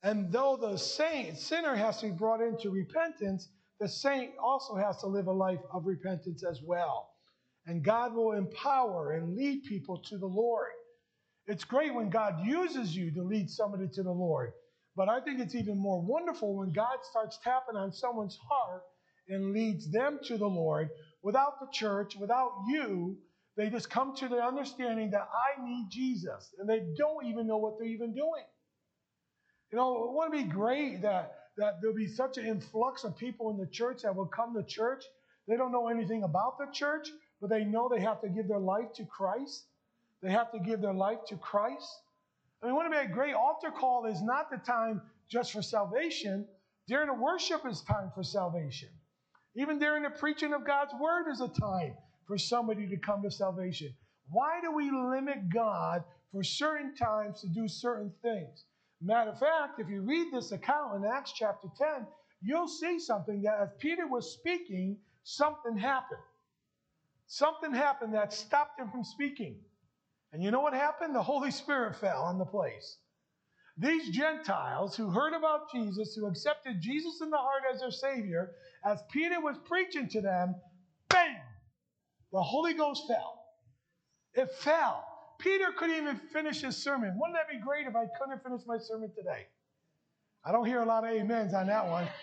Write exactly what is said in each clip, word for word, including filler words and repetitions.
And though the saint, sinner has to be brought into repentance, the saint also has to live a life of repentance as well. And God will empower and lead people to the Lord. It's great when God uses you to lead somebody to the Lord. But I think it's even more wonderful when God starts tapping on someone's heart and leads them to the Lord without the church, without you. They just come to the understanding that I need Jesus. And they don't even know what they're even doing. You know, it would be great that, that there'll be such an influx of people in the church that will come to church. They don't know anything about the church, but they know they have to give their life to Christ. They have to give their life to Christ. I mean, wouldn't it be a great altar call is not the time just for salvation. During the worship is time for salvation. Even during the preaching of God's word is a time for somebody to come to salvation. Why do we limit God for certain times to do certain things? Matter of fact, if you read this account in Acts chapter ten, you'll see something that as Peter was speaking, something happened. Something happened that stopped him from speaking. And you know what happened? The Holy Spirit fell on the place. These Gentiles who heard about Jesus, who accepted Jesus in the heart as their Savior, as Peter was preaching to them, bang! The Holy Ghost fell. It fell. Peter couldn't even finish his sermon. Wouldn't that be great if I couldn't finish my sermon today? I don't hear a lot of amens on that one.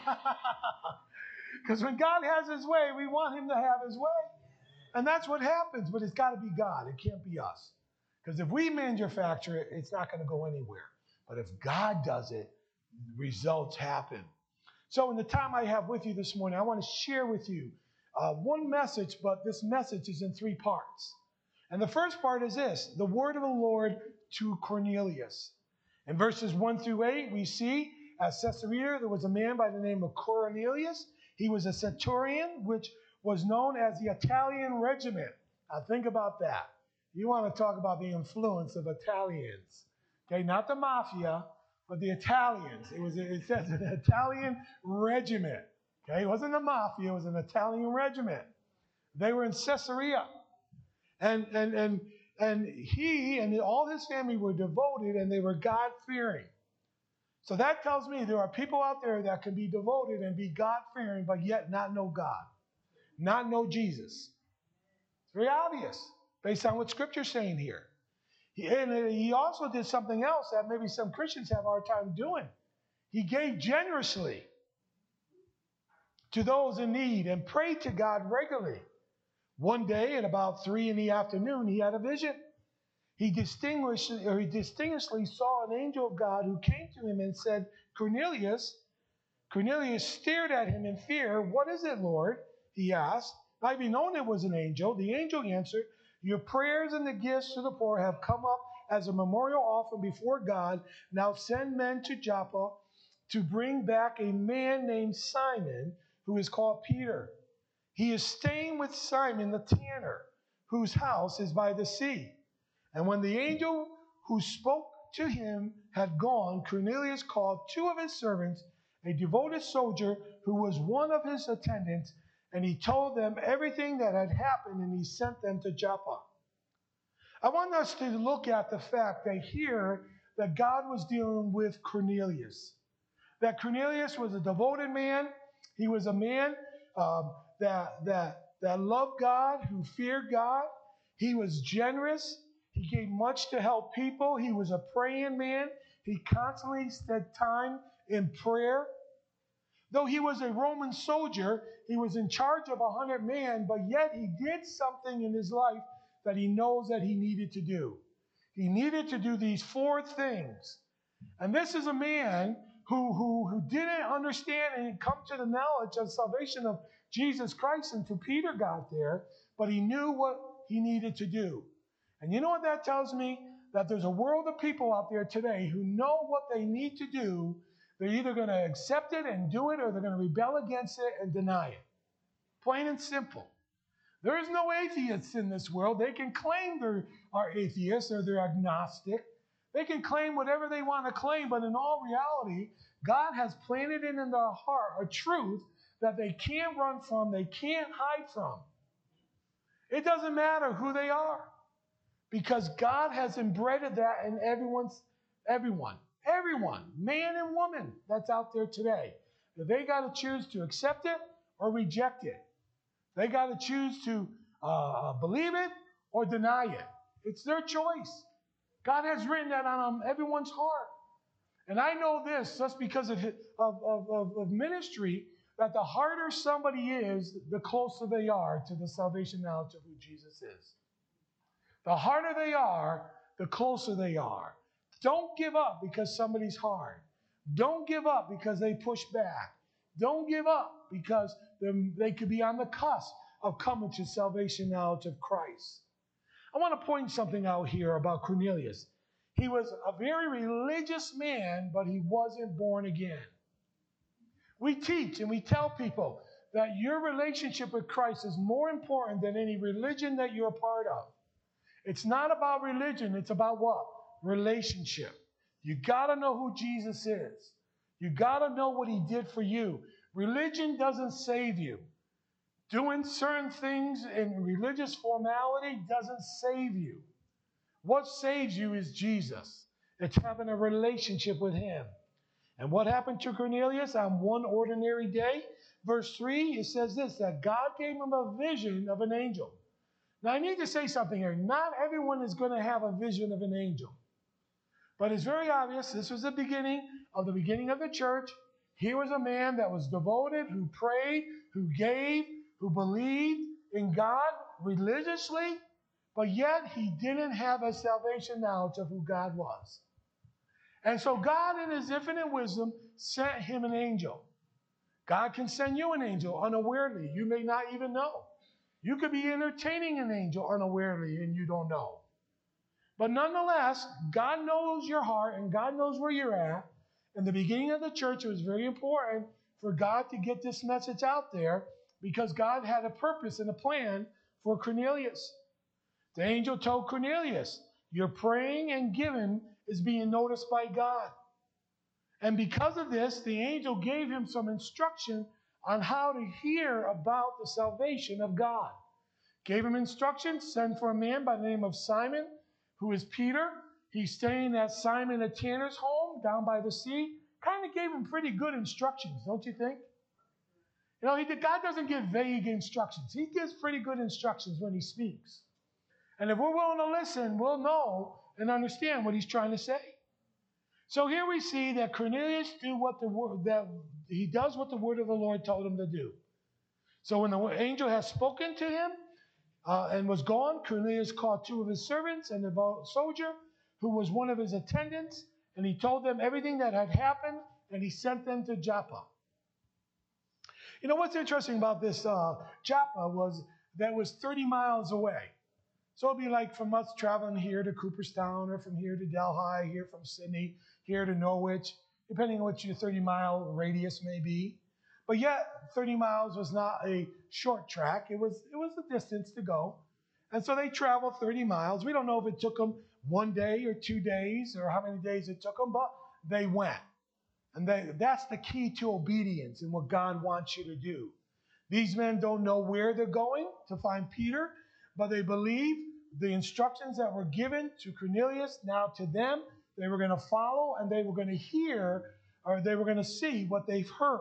Because when God has his way, we want him to have his way. And that's what happens, but it's got to be God. It can't be us. Because if we manufacture it, it's not going to go anywhere. But if God does it, results happen. So in the time I have with you this morning, I want to share with you uh, one message, but this message is in three parts. And the first part is this, the word of the Lord to Cornelius. In verses one through eight, we see at Caesarea, there was a man by the name of Cornelius. He was a centurion, which was known as the Italian regiment. Now think about that. You want to talk about the influence of Italians. Okay, not the mafia, but the Italians. It was, it says an Italian regiment. Okay, it wasn't the mafia, it was an Italian regiment. They were in Caesarea. And, and, and, and he and all his family were devoted and they were God-fearing. So that tells me there are people out there that can be devoted and be God-fearing, but yet not know God, not know Jesus. It's very obvious based on what Scripture's saying here. He, and he also did something else that maybe some Christians have a hard time doing. He gave generously to those in need and prayed to God regularly. One day at about three in the afternoon, he had a vision. He distinguished, or he distinctly saw an angel of God who came to him and said, Cornelius. Cornelius stared at him in fear. What is it, Lord? He asked. Not even known it was an angel. The angel answered, your prayers and the gifts to the poor have come up as a memorial offering before God. Now send men to Joppa to bring back a man named Simon, who is called Peter. He is staying with Simon the tanner, whose house is by the sea. And when the angel who spoke to him had gone, Cornelius called two of his servants, a devoted soldier who was one of his attendants, and he told them everything that had happened, and he sent them to Joppa. I want us to look at the fact that here that God was dealing with Cornelius. That Cornelius was a devoted man. He was a man um, that, that, that loved God, who feared God. He was generous. He gave much to help people. He was a praying man. He constantly spent time in prayer. Though he was a Roman soldier, he was in charge of a hundred men, but yet he did something in his life that he knows that he needed to do. He needed to do these four things. And this is a man who, who, who didn't understand and come to the knowledge of salvation of Jesus Christ until Peter got there, but he knew what he needed to do. And you know what that tells me? That there's a world of people out there today who know what they need to do. They're either going to accept it and do it, or they're going to rebel against it and deny it. Plain and simple. There is no atheists in this world. They can claim they are atheists or they're agnostic. They can claim whatever they want to claim, but in all reality, God has planted in their heart a truth that they can't run from, they can't hide from. It doesn't matter who they are, because God has embedded that in everyone's, everyone. Everyone, man and woman that's out there today, they got to choose to accept it or reject it. They got to choose to uh, believe it or deny it. It's their choice. God has written that on um, everyone's heart. And I know this just because of, of, of, of ministry, that the harder somebody is, the closer they are to the salvation knowledge of who Jesus is. The harder they are, the closer they are. Don't give up because somebody's hard. Don't give up because they push back. Don't give up because they could be on the cusp of coming to salvation knowledge of Christ. I want to point something out here about Cornelius. He was a very religious man, but he wasn't born again. We teach and we tell people that your relationship with Christ is more important than any religion that you're a part of. It's not about religion. It's about what? Relationship. You got to know who Jesus is. You got to know what he did for you. Religion doesn't save you. Doing certain things in religious formality doesn't save you. What saves you is Jesus. It's having a relationship with him. And what happened to Cornelius on one ordinary day? Verse three, it says this, that God gave him a vision of an angel. Now, I need to say something here. Not everyone is going to have a vision of an angel. But it's very obvious. This was the beginning of the beginning of the church. Here was a man that was devoted, who prayed, who gave, who believed in God religiously, but yet he didn't have a salvation knowledge of who God was. And so God, in his infinite wisdom, sent him an angel. God can send you an angel unawarely. You may not even know. You could be entertaining an angel unawarely and you don't know. But nonetheless, God knows your heart and God knows where you're at. In the beginning of the church, it was very important for God to get this message out there because God had a purpose and a plan for Cornelius. The angel told Cornelius, your praying and giving is being noticed by God. And because of this, the angel gave him some instruction on how to hear about the salvation of God. Gave him instructions, send for a man by the name of Simon, who is Peter. He's staying at Simon the tanner's home down by the sea. Kind of gave him pretty good instructions, don't you think? You know, he did, God doesn't give vague instructions. He gives pretty good instructions when he speaks. And if we're willing to listen, we'll know and understand what he's trying to say. So here we see that Cornelius do what the word that he does what the word of the Lord told him to do. So when the angel has spoken to him uh, and was gone, Cornelius called two of his servants and a soldier who was one of his attendants, and he told them everything that had happened, and he sent them to Joppa. You know what's interesting about this uh, Joppa was that it was thirty miles away. So it'd be like from us traveling here to Cooperstown, or from here to Delhi, here from Sydney, here to Norwich, depending on what your thirty mile radius may be. But yet, thirty miles was not a short track. It was, it was a distance to go. And so they traveled thirty miles. We don't know if it took them one day or two days or how many days it took them, but they went. And they, that's the key to obedience and what God wants you to do. These men don't know where they're going to find Peter, but they believe the instructions that were given to Cornelius, now to them, they were going to follow and they were going to hear, or they were going to see what they've heard.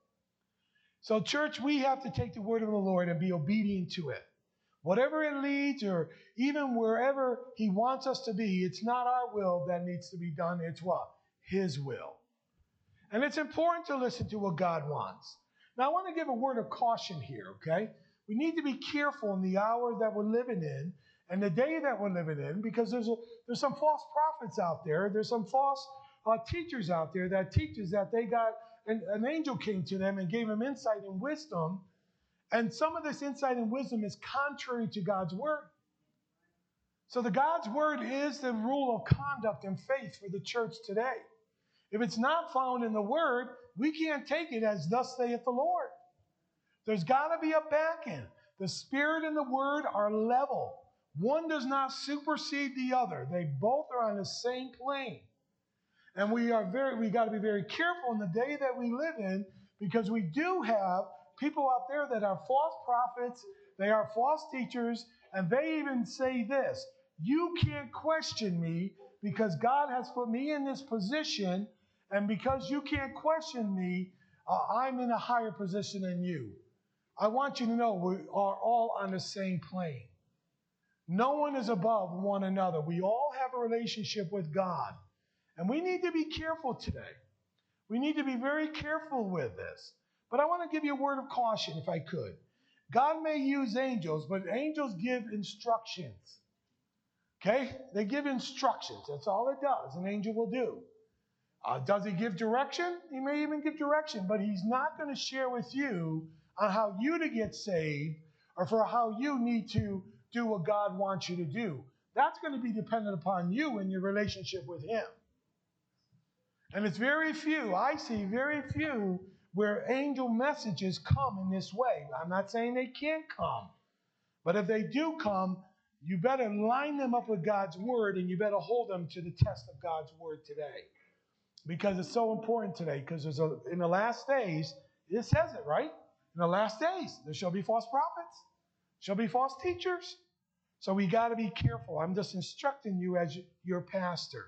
So church, we have to take the word of the Lord and be obedient to it. Whatever it leads, or even wherever he wants us to be, it's not our will that needs to be done. It's what? His will. And it's important to listen to what God wants. Now, I want to give a word of caution here, okay? We need to be careful in the hour that we're living in and the day that we're living in, because there's a, there's some false prophets out there. There's some false uh, teachers out there that teaches that they got, an, an angel came to them and gave them insight and wisdom. And some of this insight and wisdom is contrary to God's word. So the God's word is the rule of conduct and faith for the church today. If it's not found in the word, we can't take it as thus saith the Lord. There's got to be a back end. The Spirit and the Word are level. One does not supersede the other. They both are on the same plane. And we are very, we got to be very careful in the day that we live in, because we do have people out there that are false prophets. They are false teachers, and they even say this: you can't question me because God has put me in this position, and because you can't question me, uh, I'm in a higher position than you. I want you to know we are all on the same plane. No one is above one another. We all have a relationship with God. And we need to be careful today. We need to be very careful with this. But I want to give you a word of caution, if I could. God may use angels, but angels give instructions. Okay? They give instructions. That's all it does. An angel will do. Uh, does he give direction? He may even give direction, but he's not going to share with you on how you to get saved or for how you need to do what God wants you to do. That's going to be dependent upon you and your relationship with him. And it's very few, I see very few, where angel messages come in this way. I'm not saying they can't come, but if they do come, you better line them up with God's word, and you better hold them to the test of God's word today. Because it's so important today, because there's a, in the last days, it says it, right? In the last days, there shall be false prophets, shall be false teachers. So we got to be careful. I'm just instructing you as your pastor.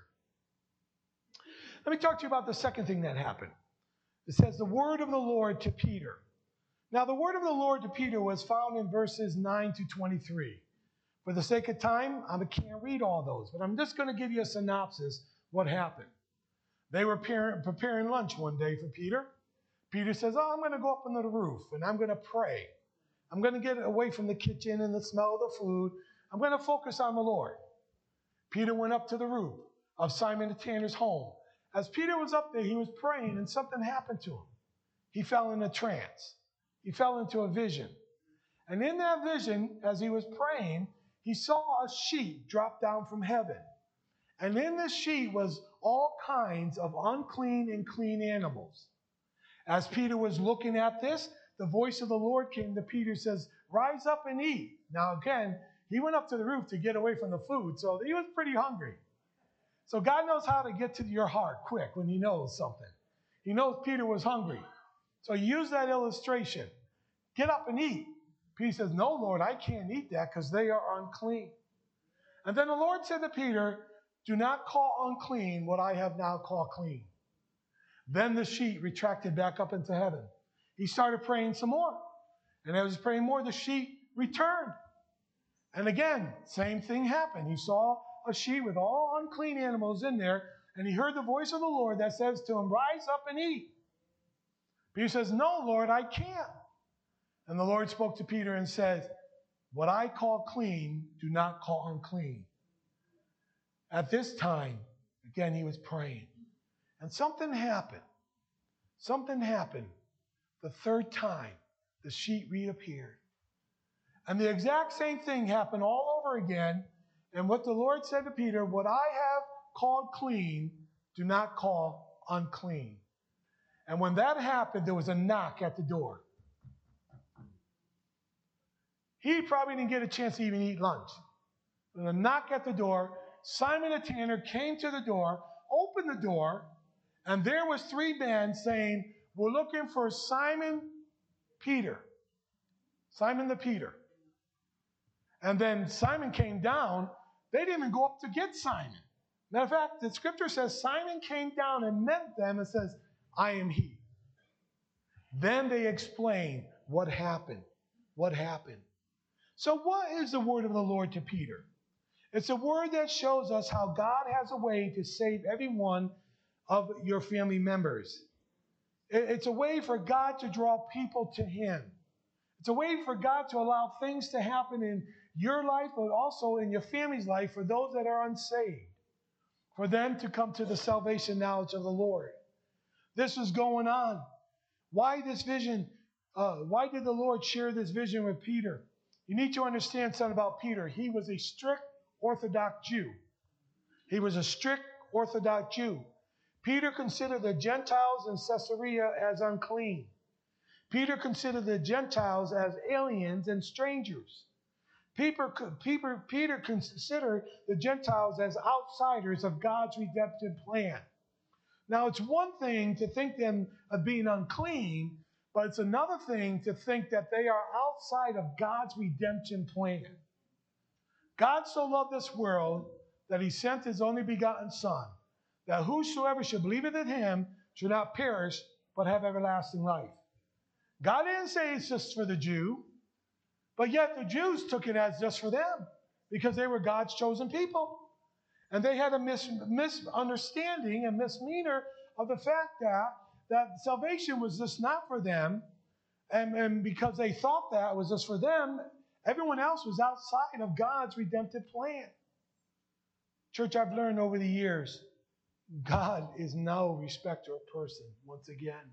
Let me talk to you about the second thing that happened. It says the word of the Lord to Peter. Now, the word of the Lord to Peter was found in verses nine to twenty-three. For the sake of time, I can't read all those, but I'm just going to give you a synopsis what happened. They were preparing lunch one day for Peter. Peter says, oh, I'm going to go up under the roof, and I'm going to pray. I'm going to get away from the kitchen and the smell of the food. I'm going to focus on the Lord. Peter went up to the roof of Simon the tanner's home. As Peter was up there, he was praying, and something happened to him. He fell in a trance. He fell into a vision. And in that vision, as he was praying, he saw a sheet drop down from heaven. And in this sheet was all kinds of unclean and clean animals. As Peter was looking at this, the voice of the Lord came to Peter and says, rise up and eat. Now again, he went up to the roof to get away from the food, so he was pretty hungry. So God knows how to get to your heart quick when he knows something. He knows Peter was hungry. So he used that illustration. Get up and eat. Peter says, no, Lord, I can't eat that because they are unclean. And then the Lord said to Peter, do not call unclean what I have now called clean. Then the sheet retracted back up into heaven. He started praying some more. And as he was praying more, the sheet returned. And again, same thing happened. He saw a sheet with all unclean animals in there, and he heard the voice of the Lord that says to him, rise up and eat. Peter says, no, Lord, I can't. And the Lord spoke to Peter and said, what I call clean, do not call unclean. At this time, again, he was praying. And something happened. Something happened. The third time, the sheet reappeared. And the exact same thing happened all over again. And what the Lord said to Peter, what I have called clean, do not call unclean. And when that happened, there was a knock at the door. He probably didn't get a chance to even eat lunch. There was a knock at the door. Simon the tanner came to the door, opened the door, and there was three men saying, we're looking for Simon Peter. Simon the Peter. And then Simon came down. They didn't even go up to get Simon. Matter of fact, the scripture says Simon came down and met them and says, I am he. Then they explained what happened. What happened. So what is the word of the Lord to Peter? It's a word that shows us how God has a way to save every one of your family members. It's a way for God to draw people to him. It's a way for God to allow things to happen in your life, but also in your family's life for those that are unsaved, for them to come to the salvation knowledge of the Lord. This is going on. Why this vision? Uh, why did the Lord share this vision with Peter? You need to understand something about Peter. He was a strict Orthodox Jew. He was a strict Orthodox Jew. Peter considered the Gentiles in Caesarea as unclean. Peter considered the Gentiles as aliens and strangers. Peter, Peter, Peter considered the Gentiles as outsiders of God's redemptive plan. Now, it's one thing to think them of being unclean, but it's another thing to think that they are outside of God's redemption plan. God so loved this world that he sent his only begotten Son, that whosoever should believe in him should not perish, but have everlasting life. God didn't say it's just for the Jew, but yet the Jews took it as just for them because they were God's chosen people. And they had a mis- misunderstanding and misdemeanor of the fact that, that salvation was just not for them. And, and because they thought that was just for them, everyone else was outside of God's redemptive plan. Church, I've learned over the years, God is no respecter of person once again.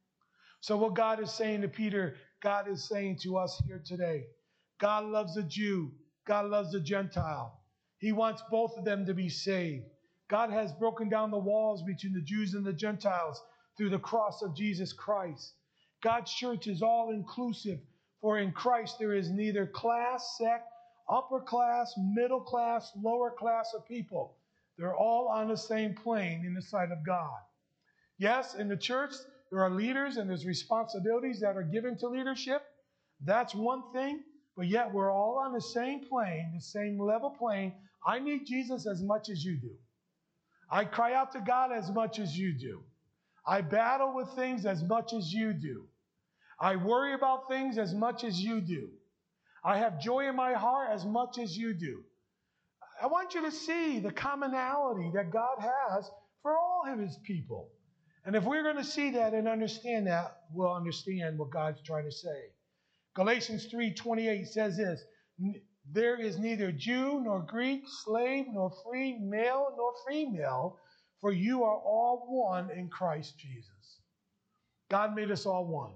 So what God is saying to Peter, God is saying to us here today. God loves the Jew. God loves the Gentile. He wants both of them to be saved. God has broken down the walls between the Jews and the Gentiles through the cross of Jesus Christ. God's church is all inclusive, for in Christ there is neither class, sect, upper class, middle class, lower class of people. They're all on the same plane in the sight of God. Yes, in the church, there are leaders and there's responsibilities that are given to leadership. That's one thing, but yet we're all on the same plane, the same level plane. I need Jesus as much as you do. I cry out to God as much as you do. I battle with things as much as you do. I worry about things as much as you do. I have joy in my heart as much as you do. I want you to see the commonality that God has for all of his people. And if we're going to see that and understand that, we'll understand what God's trying to say. Galatians three twenty-eight says this, there is neither Jew nor Greek, slave nor free, male nor female, for you are all one in Christ Jesus. God made us all one.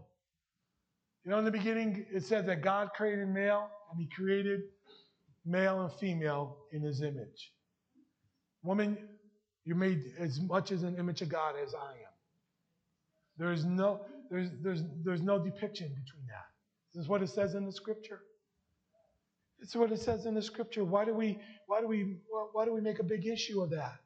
You know, in the beginning, it says that God created male, and he created male and female in his image. Woman, you're made as much as an image of God as I am. There is no, there's, there's, there's no depiction between that. This is what it says in the scripture. It's what it says in the scripture. Why do we, why do we, why do we make a big issue of that?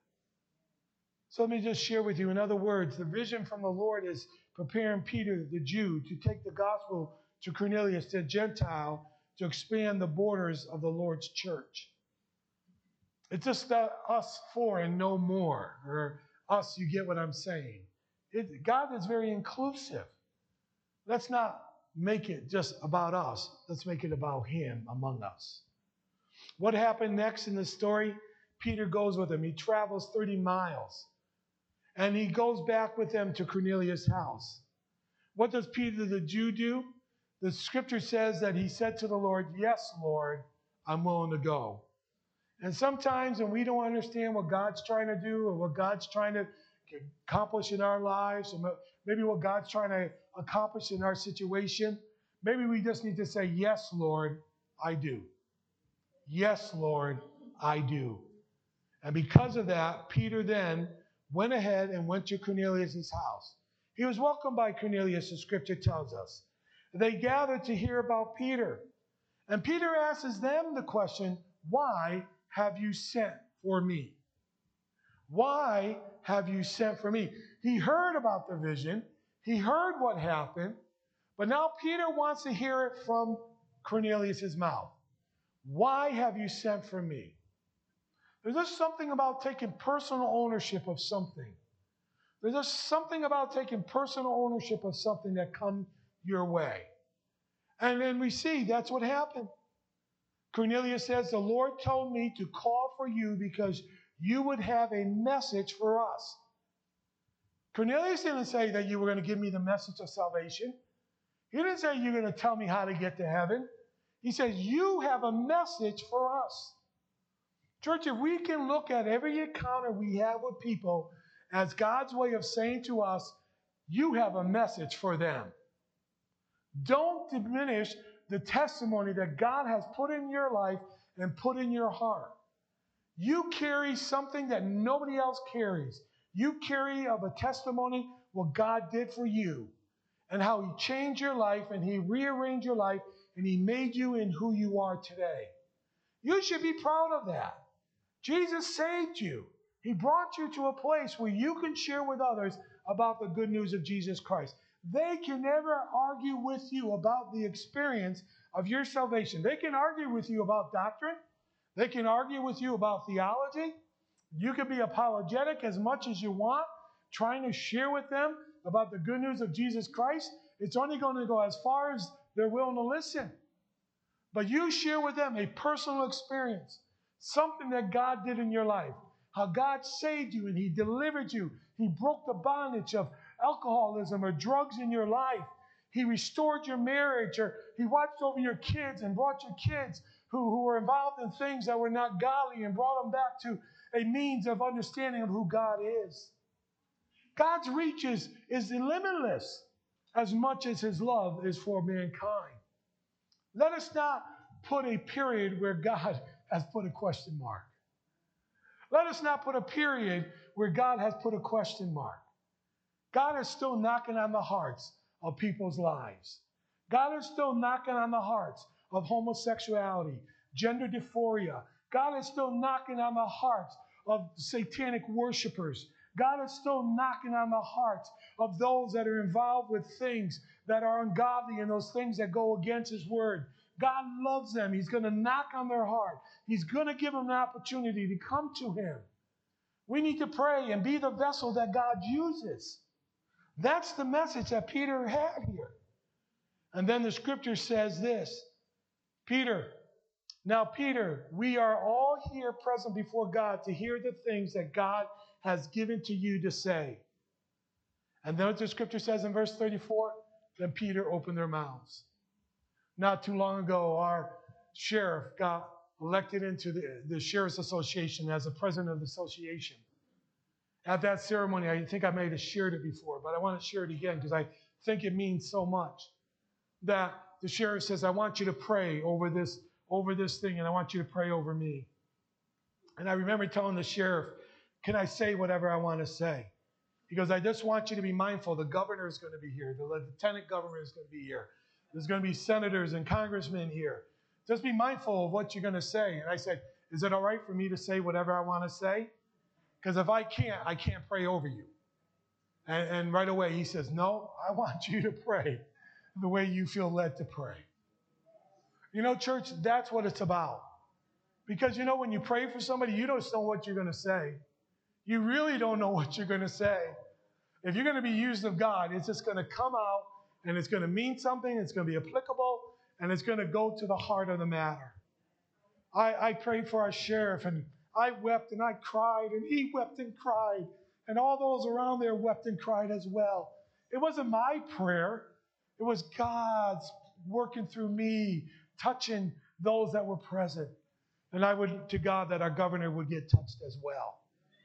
So let me just share with you. In other words, the vision from the Lord is preparing Peter, the Jew, to take the gospel to Cornelius, the Gentile, to expand the borders of the Lord's church. It's just uh, us four and no more, or us, you get what I'm saying. It, God is very inclusive. Let's not make it just about us. Let's make it about him among us. What happened next in the story? Peter goes with him. He travels thirty miles. And he goes back with them to Cornelius' house. What does Peter the Jew do? The scripture says that he said to the Lord, yes, Lord, I'm willing to go. And sometimes when we don't understand what God's trying to do or what God's trying to accomplish in our lives, or maybe what God's trying to accomplish in our situation, maybe we just need to say, yes, Lord, I do. Yes, Lord, I do. And because of that, Peter then went ahead and went to Cornelius' house. He was welcomed by Cornelius, the scripture tells us. They gathered to hear about Peter. And Peter asks them the question, why have you sent for me? Why have you sent for me? He heard about the vision. He heard what happened. But now Peter wants to hear it from Cornelius' mouth. Why have you sent for me? There's just something about taking personal ownership of something. There's just something about taking personal ownership of something that comes your way. And then we see that's what happened. Cornelius says, the Lord told me to call for you because you would have a message for us. Cornelius didn't say that you were going to give me the message of salvation. He didn't say you're going to tell me how to get to heaven. He says, you have a message for us. Church, if we can look at every encounter we have with people as God's way of saying to us, you have a message for them. Don't diminish the testimony that God has put in your life and put in your heart. You carry something that nobody else carries. You carry of a testimony what God did for you and how he changed your life and he rearranged your life and he made you in who you are today. You should be proud of that. Jesus saved you. He brought you to a place where you can share with others about the good news of Jesus Christ. They can never argue with you about the experience of your salvation. They can argue with you about doctrine. They can argue with you about theology. You can be apologetic as much as you want, trying to share with them about the good news of Jesus Christ. It's only going to go as far as they're willing to listen. But you share with them a personal experience, something that God did in your life, how God saved you and He delivered you. He broke the bondage of alcoholism or drugs in your life. He restored your marriage, or He watched over your kids and brought your kids who, who were involved in things that were not godly and brought them back to a means of understanding of who God is. God's reach is, is limitless as much as His love is for mankind. Let us not put a period where God has put a question mark. Let us not put a period where God has put a question mark. God is still knocking on the hearts of people's lives. God is still knocking on the hearts of homosexuality, gender dysphoria. God is still knocking on the hearts of satanic worshipers. God is still knocking on the hearts of those that are involved with things that are ungodly and those things that go against His word. God loves them. He's going to knock on their heart. He's going to give them an opportunity to come to Him. We need to pray and be the vessel that God uses. That's the message that Peter had here. And then the scripture says this, Peter, now Peter, we are all here present before God to hear the things that God has given to you to say. And then what the scripture says in verse thirty-four, then Peter opened their mouths. Not too long ago, our sheriff got elected into the, the Sheriff's Association as the president of the association. At that ceremony, I think I may have shared it before, but I want to share it again because I think it means so much. That the sheriff says, I want you to pray over this, over this thing, and I want you to pray over me. And I remember telling the sheriff, can I say whatever I want to say? He goes, I just want you to be mindful. The governor is going to be here. The lieutenant governor is going to be here. There's going to be senators and congressmen here. Just be mindful of what you're going to say. And I said, is it all right for me to say whatever I want to say? Because if I can't, I can't pray over you. And, and right away he says, no, I want you to pray the way you feel led to pray. You know, church, that's what it's about. Because, you know, when you pray for somebody, you don't know what you're going to say. You really don't know what you're going to say. If you're going to be used of God, it's just going to come out and it's going to mean something, it's going to be applicable, and it's going to go to the heart of the matter. I, I prayed for our sheriff, and I wept and I cried, and he wept and cried, and all those around there wept and cried as well. It wasn't my prayer. It was God's working through me, touching those that were present. And I would, to God, that our governor would get touched as well.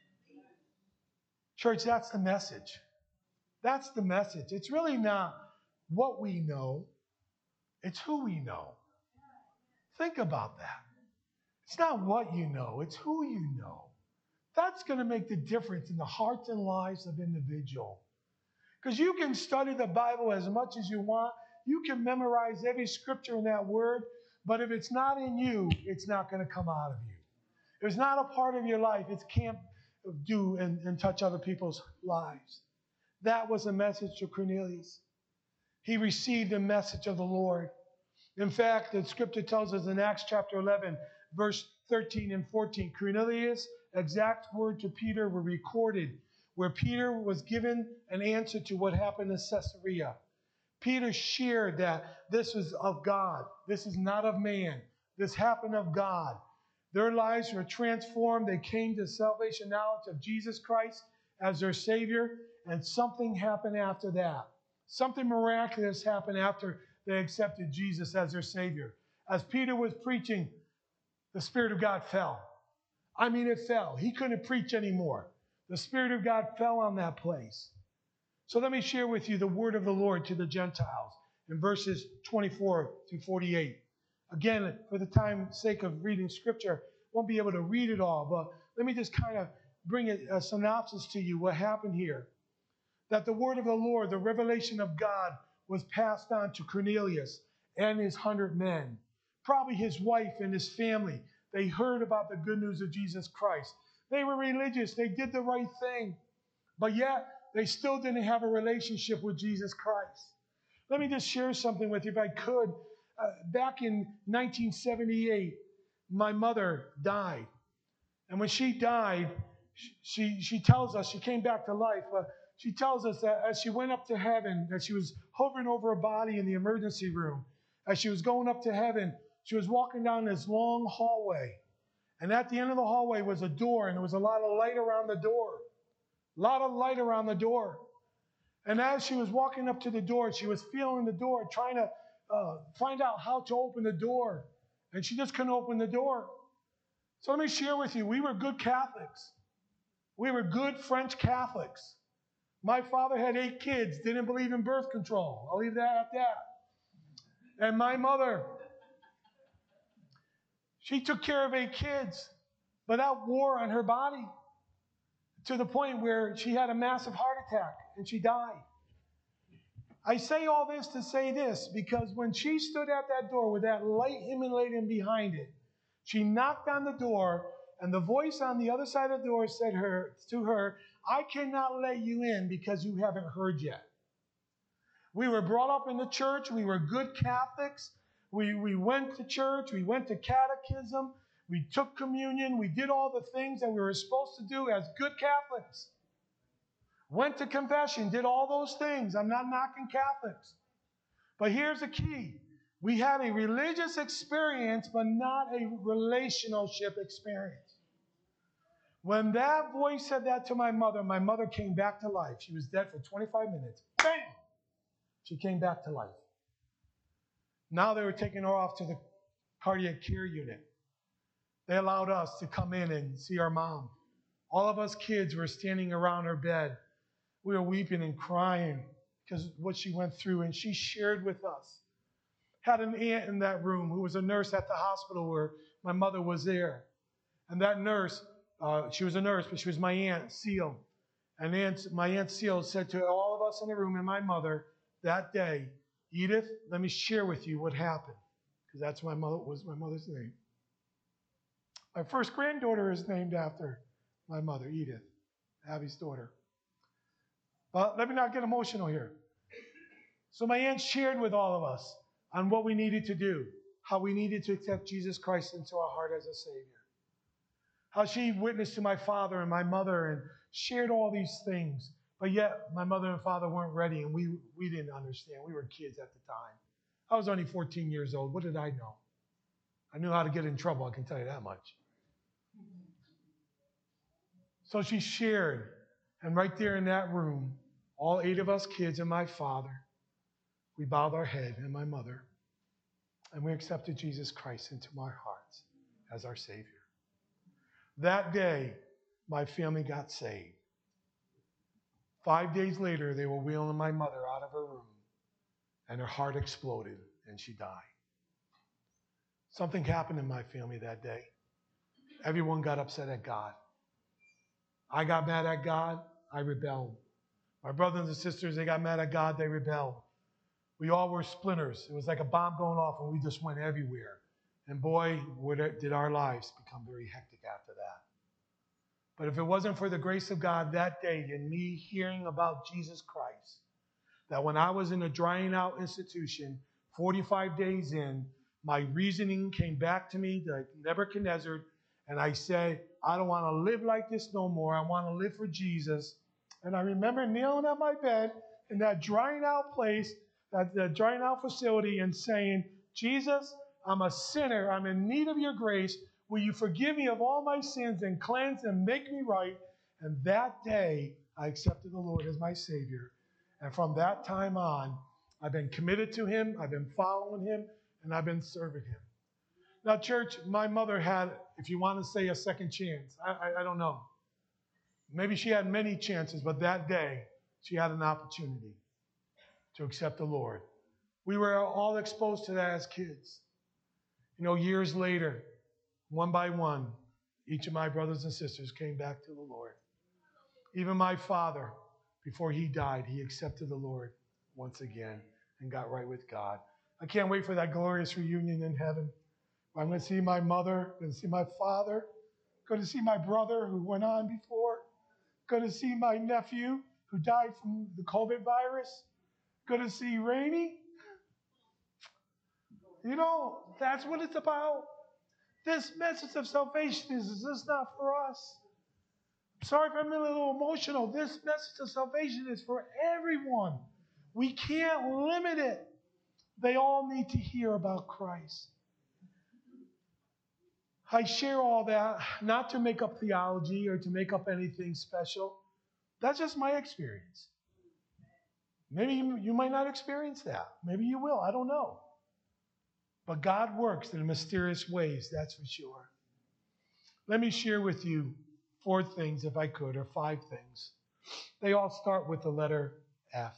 Church, that's the message. That's the message. It's really not what we know. It's who we know. Think about that. It's not what you know. It's who you know. That's going to make the difference in the hearts and lives of individuals. Because you can study the Bible as much as you want. You can memorize every scripture in that word. But if it's not in you, it's not going to come out of you. If it's not a part of your life, it can't do and, and touch other people's lives. That was a message to Cornelius. He received the message of the Lord. In fact, the scripture tells us in Acts chapter eleven, verse thirteen and fourteen, Cornelius' exact word to Peter were recorded, where Peter was given an answer to what happened in Caesarea. Peter shared that this was of God. This is not of man. This happened of God. Their lives were transformed. They came to salvation knowledge of Jesus Christ as their Savior, and something happened after that. Something miraculous happened after they accepted Jesus as their Savior. As Peter was preaching, the Spirit of God fell. I mean, it fell. He couldn't preach anymore. The Spirit of God fell on that place. So let me share with you the word of the Lord to the Gentiles in verses twenty-four through forty-eight. Again, for the time's sake of reading Scripture, won't be able to read it all, but let me just kind of bring a, a synopsis to you what happened here. That the word of the Lord, the revelation of God, was passed on to Cornelius and his hundred men. Probably his wife and his family. They heard about the good news of Jesus Christ. They were religious. They did the right thing. But yet, they still didn't have a relationship with Jesus Christ. Let me just share something with you, if I could. Uh, back in nineteen seventy-eight, my mother died. And when she died, she, she tells us, she came back to life, but she tells us that as she went up to heaven, that she was hovering over a body in the emergency room. As she was going up to heaven, she was walking down this long hallway. And at the end of the hallway was a door, and there was a lot of light around the door. A lot of light around the door. And as she was walking up to the door, she was feeling the door, trying to uh, find out how to open the door. And she just couldn't open the door. So let me share with you, we were good Catholics. We were good French Catholics. My father had eight kids, didn't believe in birth control. I'll leave that at that. And my mother, she took care of eight kids, but that wore on her body to the point where she had a massive heart attack and she died. I say all this to say this, because when she stood at that door with that light emanating behind it, she knocked on the door, and the voice on the other side of the door said her, to her, I cannot let you in because you haven't heard yet. We were brought up in the church. We were good Catholics. We, we went to church. We went to catechism. We took communion. We did all the things that we were supposed to do as good Catholics. Went to confession, did all those things. I'm not knocking Catholics. But here's the key. We had a religious experience, but not a relationship experience. When that voice said that to my mother, my mother came back to life. She was dead for twenty-five minutes. Bam! She came back to life. Now they were taking her off to the cardiac care unit. They allowed us to come in and see our mom. All of us kids were standing around her bed. We were weeping and crying because of what she went through, and she shared with us. Had an aunt in that room who was a nurse at the hospital where my mother was there. And that nurse, uh, she was a nurse, but she was my Aunt Seal. And aunt, my Aunt Seal said to all of us in the room and my mother that day, Edith, let me share with you what happened. Because that's my mother, was my mother's name. My first granddaughter is named after my mother, Edith, Abby's daughter. But let me not get emotional here. So my aunt shared with all of us on what we needed to do, how we needed to accept Jesus Christ into our heart as a Savior. How she witnessed to my father and my mother and shared all these things. But yet my mother and father weren't ready, and we, we didn't understand. We were kids at the time. I was only fourteen years old. What did I know? I knew how to get in trouble, I can tell you that much. So she shared, and right there in that room, all eight of us kids and my father, we bowed our head, and my mother, and we accepted Jesus Christ into our hearts as our Savior. That day, my family got saved. Five days later, they were wheeling my mother out of her room, and her heart exploded, and she died. Something happened in my family that day. Everyone got upset at God. I got mad at God. I rebelled. My brothers and sisters, they got mad at God. They rebelled. We all were splinters. It was like a bomb going off, and we just went everywhere. And boy, did our lives become very hectic after that. But if it wasn't for the grace of God that day and me hearing about Jesus Christ, that when I was in a drying out institution, forty-five days in, my reasoning came back to me, like Nebuchadnezzar, and I said, I don't want to live like this no more. I want to live for Jesus. And I remember kneeling at my bed in that drying out place, that, that drying out facility, and saying, Jesus, I'm a sinner. I'm in need of your grace. Will you forgive me of all my sins and cleanse and make me right? And that day, I accepted the Lord as my Savior. And from that time on, I've been committed to Him, I've been following Him, and I've been serving Him. Now, church, my mother had, if you want to say a second chance, I, I, I don't know. Maybe she had many chances, but that day, she had an opportunity to accept the Lord. We were all exposed to that as kids. You know, years later, one by one, each of my brothers and sisters came back to the Lord. Even my father, before he died, he accepted the Lord once again and got right with God. I can't wait for that glorious reunion in heaven. I'm going to see my mother, going to see my father, going to see my brother who went on before, going to see my nephew who died from the COVID virus, going to see Rainey. You know, that's what it's about. This message of salvation is, is this not for us? Sorry if I'm a little emotional. This message of salvation is for everyone. We can't limit it. They all need to hear about Christ. I share all that not to make up theology or to make up anything special. That's just my experience. Maybe you, you might not experience that. Maybe you will. I don't know. But God works in mysterious ways, that's for sure. Let me share with you four things, if I could, or five things. They all start with the letter F.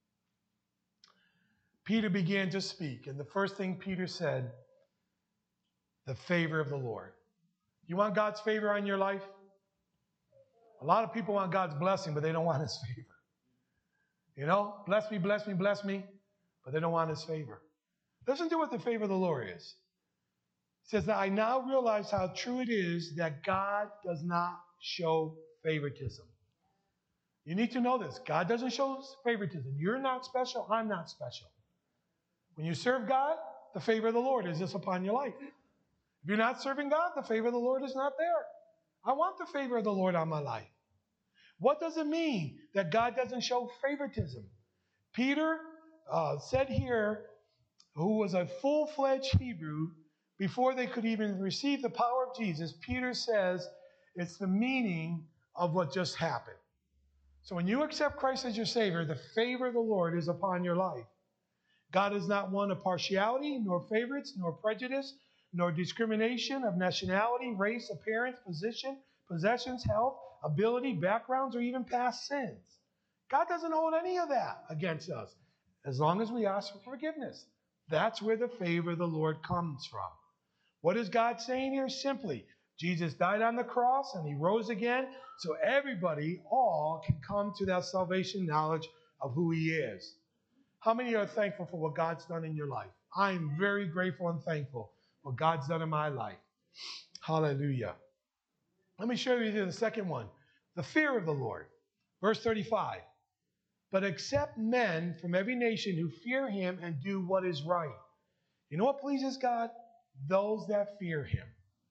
Peter began to speak, and the first thing Peter said, the favor of the Lord. You want God's favor on your life? A lot of people want God's blessing, but they don't want His favor. You know, bless me, bless me, bless me, but they don't want His favor. Listen to what the favor of the Lord is. It says that I now realize how true it is that God does not show favoritism. You need to know this. God doesn't show favoritism. You're not special. I'm not special. When you serve God, the favor of the Lord is just upon your life. If you're not serving God, the favor of the Lord is not there. I want the favor of the Lord on my life. What does it mean that God doesn't show favoritism? Peter uh, said here, who was a full-fledged Hebrew, before they could even receive the power of Jesus, Peter says it's the meaning of what just happened. So when you accept Christ as your Savior, the favor of the Lord is upon your life. God is not one of partiality, nor favorites, nor prejudice, nor discrimination of nationality, race, appearance, position, possessions, health, ability, backgrounds, or even past sins. God doesn't hold any of that against us, as long as we ask for forgiveness. That's where the favor of the Lord comes from. What is God saying here? Simply, Jesus died on the cross and He rose again, so everybody, all, can come to that salvation knowledge of who He is. How many are thankful for what God's done in your life? I'm very grateful and thankful for what God's done in my life. Hallelujah. Let me show you the second one. The fear of the Lord. Verse thirty-five. But accept men from every nation who fear Him and do what is right. You know what pleases God? Those that fear Him.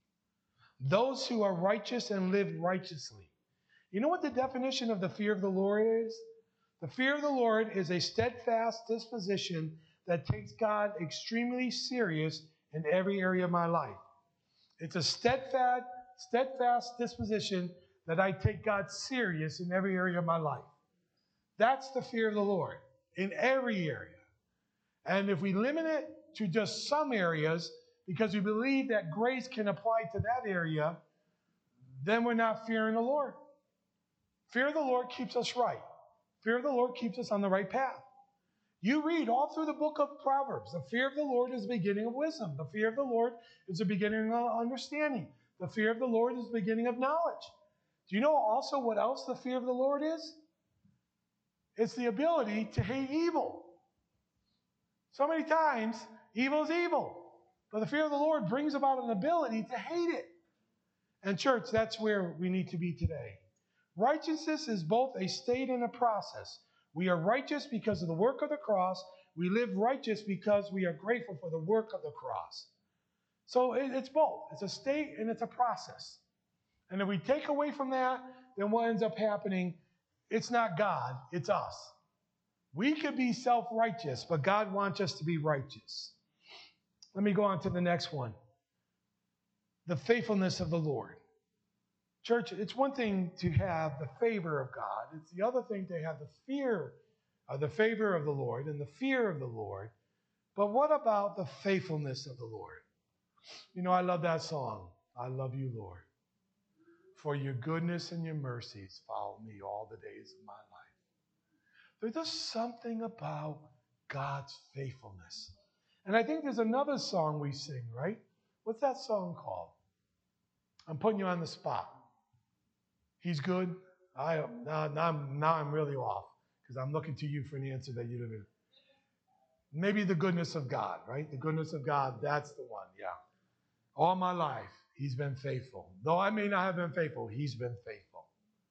Those who are righteous and live righteously. You know what the definition of the fear of the Lord is? The fear of the Lord is a steadfast disposition that takes God extremely serious in every area of my life. It's a steadfast, steadfast disposition that I take God serious in every area of my life. That's the fear of the Lord in every area. And if we limit it to just some areas, because we believe that grace can apply to that area, then we're not fearing the Lord. Fear of the Lord keeps us right. Fear of the Lord keeps us on the right path. You read all through the book of Proverbs. The fear of the Lord is the beginning of wisdom. The fear of the Lord is the beginning of understanding. The fear of the Lord is the beginning of knowledge. Do you know also what else the fear of the Lord is? It's the ability to hate evil. So many times, evil is evil. But the fear of the Lord brings about an ability to hate it. And church, that's where we need to be today. Righteousness is both a state and a process. We are righteous because of the work of the cross. We live righteous because we are grateful for the work of the cross. So it's both. It's a state and it's a process. And if we take away from that, then what ends up happening, it's not God, it's us. We could be self-righteous, but God wants us to be righteous. Let me go on to the next one. The faithfulness of the Lord. Church, it's one thing to have the favor of God. It's the other thing to have the fear, uh, the favor of the Lord and the fear of the Lord. But what about the faithfulness of the Lord? You know, I love that song. I love you, Lord. For your goodness and your mercies follow me all the days of my life. There's just something about God's faithfulness. And I think there's another song we sing, right? What's that song called? I'm putting you on the spot. He's good. I now, now, now I'm really off because I'm looking to you for an answer that you didn't. Maybe the goodness of God, right? The goodness of God, that's the one, yeah. All my life, He's been faithful. Though I may not have been faithful, He's been faithful.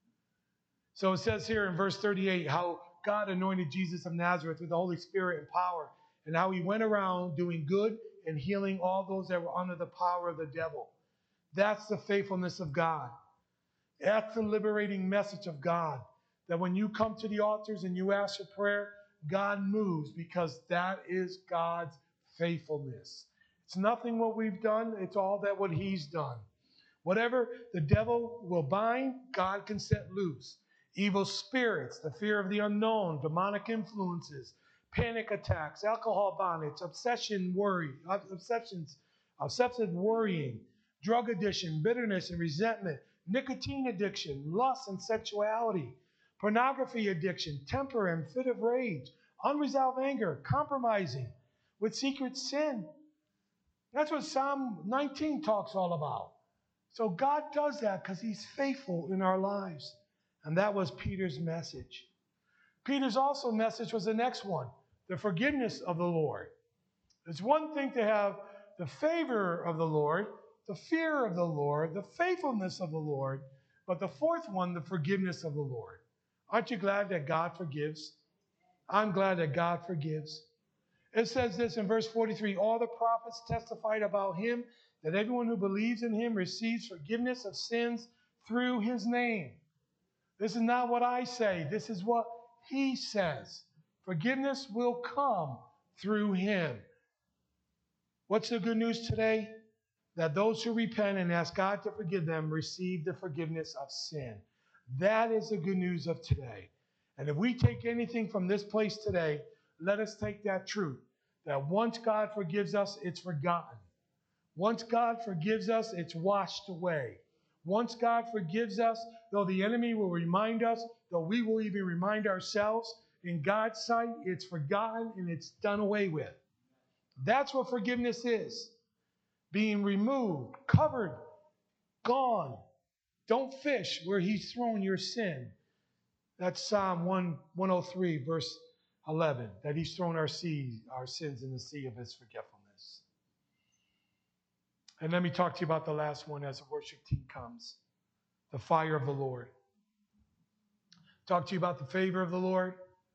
So it says here in verse thirty-eight how God anointed Jesus of Nazareth with the Holy Spirit and power, and how He went around doing good and healing all those that were under the power of the devil. That's the faithfulness of God. That's the liberating message of God. That when you come to the altars and you ask for prayer, God moves, because that is God's faithfulness. It's nothing what we've done. It's all that what He's done. Whatever the devil will bind, God can set loose. Evil spirits, the fear of the unknown, demonic influences, panic attacks, alcohol bondage, obsession, worry, obsessions, obsessive worrying, drug addiction, bitterness and resentment, nicotine addiction, lust and sexuality, pornography addiction, temper and fit of rage, unresolved anger, compromising with secret sin. That's what Psalm nineteen talks all about. So God does that because He's faithful in our lives. And that was Peter's message. Peter's also message was the next one, the forgiveness of the Lord. It's one thing to have the favor of the Lord, the fear of the Lord, the faithfulness of the Lord, but the fourth one, the forgiveness of the Lord. Aren't you glad that God forgives? I'm glad that God forgives. It says this in verse forty-three, all the prophets testified about Him, that everyone who believes in Him receives forgiveness of sins through His name. This is not what I say. This is what He says. Forgiveness will come through Him. What's the good news today? That those who repent and ask God to forgive them receive the forgiveness of sin. That is the good news of today. And if we take anything from this place today, let us take that truth, that once God forgives us, it's forgotten. Once God forgives us, it's washed away. Once God forgives us, though the enemy will remind us, though we will even remind ourselves, in God's sight, it's forgotten and it's done away with. That's what forgiveness is. Being removed, covered, gone. Don't fish where He's thrown your sin. That's Psalm one oh three, verse eleven, that He's thrown our sea, our sins in the sea of His forgetfulness. And let me talk to you about the last one as the worship team comes. The fire of the Lord. Talk to you about the favor of the Lord.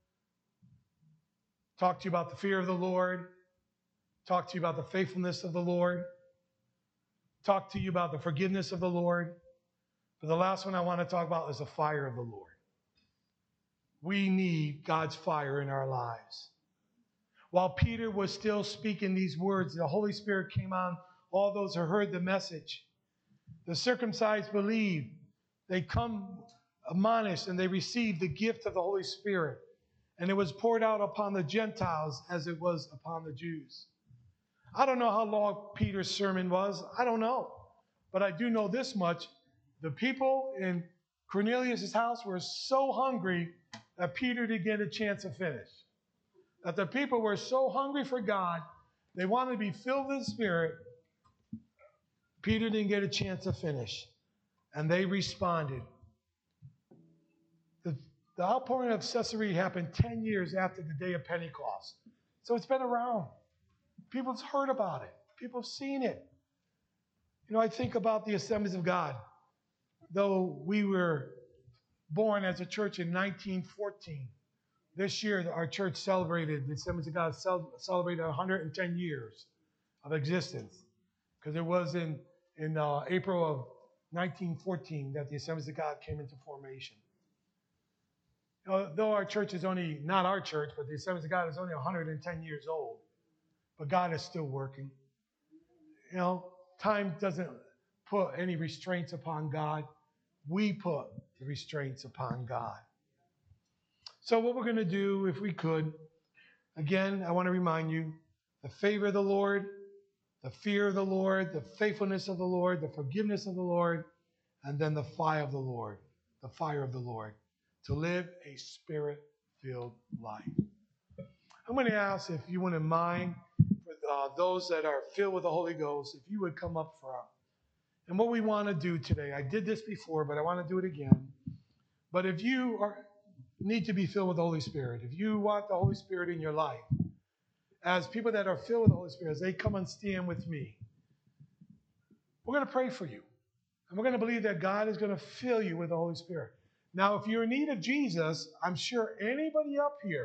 Talk to you about the fear of the Lord. Talk to you about the faithfulness of the Lord. Talk to you about the forgiveness of the Lord. But the last one I want to talk about is the fire of the Lord. We need God's fire in our lives. While Peter was still speaking these words, the Holy Spirit came on all those who heard the message. The circumcised believed. They come admonished and they received the gift of the Holy Spirit. And it was poured out upon the Gentiles as it was upon the Jews. I don't know how long Peter's sermon was. I don't know. But I do know this much. The people in Cornelius' house were so hungry that Peter didn't get a chance to finish. That the people were so hungry for God, they wanted to be filled with the Spirit. Peter didn't get a chance to finish. And they responded. The, the outpouring of Caesarea happened ten years after the day of Pentecost. So it's been around. People's heard about it. People have seen it. You know, I think about the Assemblies of God. Though we were born as a church in nineteen fourteen, this year our church celebrated, the Assemblies of God celebrated one hundred ten years of existence. Because it was in, in uh, April of nineteen fourteen that the Assemblies of God came into formation. You know, though our church is only, not our church, but the Assemblies of God is only one hundred ten years old. But God is still working. You know, time doesn't put any restraints upon God. We put the restraints upon God. So what we're going to do, if we could, again, I want to remind you, the favor of the Lord, the fear of the Lord, the faithfulness of the Lord, the forgiveness of the Lord, and then the fire of the Lord, the fire of the Lord, to live a Spirit-filled life. I'm going to ask if you wouldn't mind, for uh, those that are filled with the Holy Ghost, if you would come up front. And what we want to do today, I did this before, but I want to do it again. But if you are, need to be filled with the Holy Spirit, if you want the Holy Spirit in your life, as people that are filled with the Holy Spirit, as they come and stand with me, we're going to pray for you. And we're going to believe that God is going to fill you with the Holy Spirit. Now, if you're in need of Jesus, I'm sure anybody up here